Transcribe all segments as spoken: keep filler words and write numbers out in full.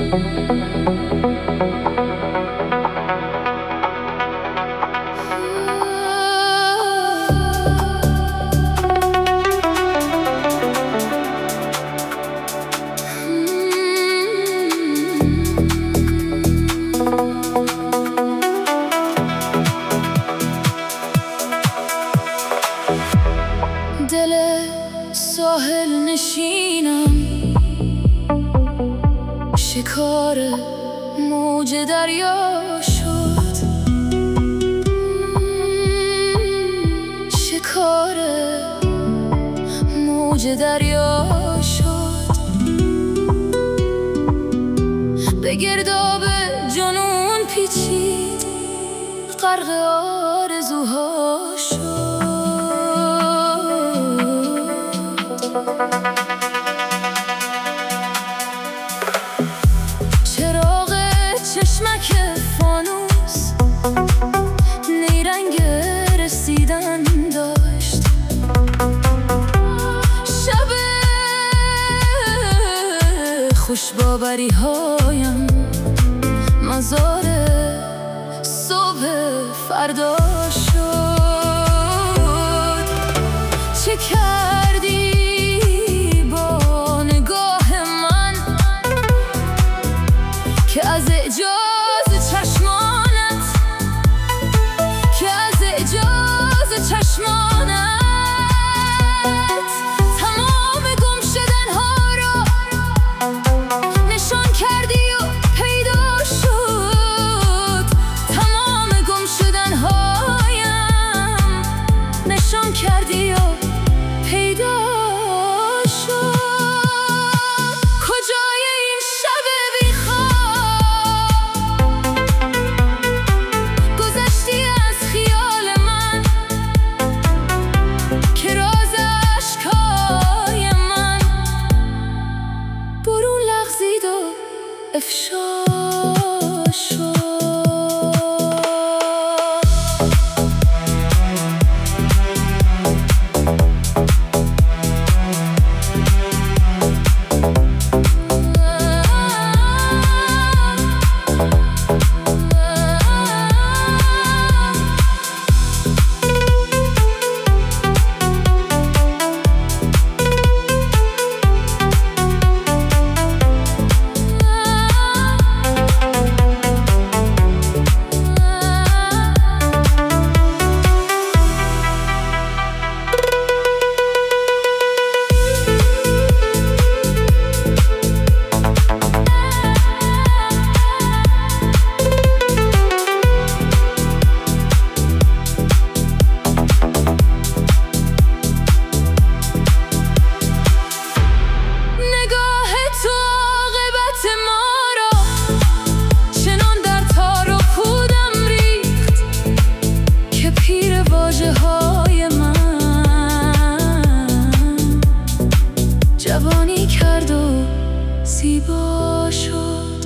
دل ساحل نشینم، شکار موج دریا شد، شکار موج دریا شد، به گرداب جنون پیچید، غرق آرزوها شد. چراغ چشمک فانوس نیرنگ رسیدن داشت، شب خوشباوری هایم مزار صبح فردا شد. چه کردی با نگاه من که از اعجاز چشمانت، که از اعجاز چشمانت تمام گم شدن ها را نشان کردی و پیدا شد. تمام گم شدن هایم نشان کردی و پیدا شد. کجای این شب بیخواب گذشتی از خیال من که راز اشکای من برون لغزید و افشا شد. جوانی کرد و زیبا شد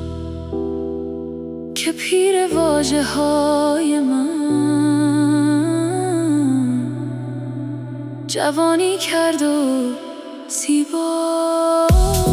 که پیر واژه های من. جوانی کرد و زیبا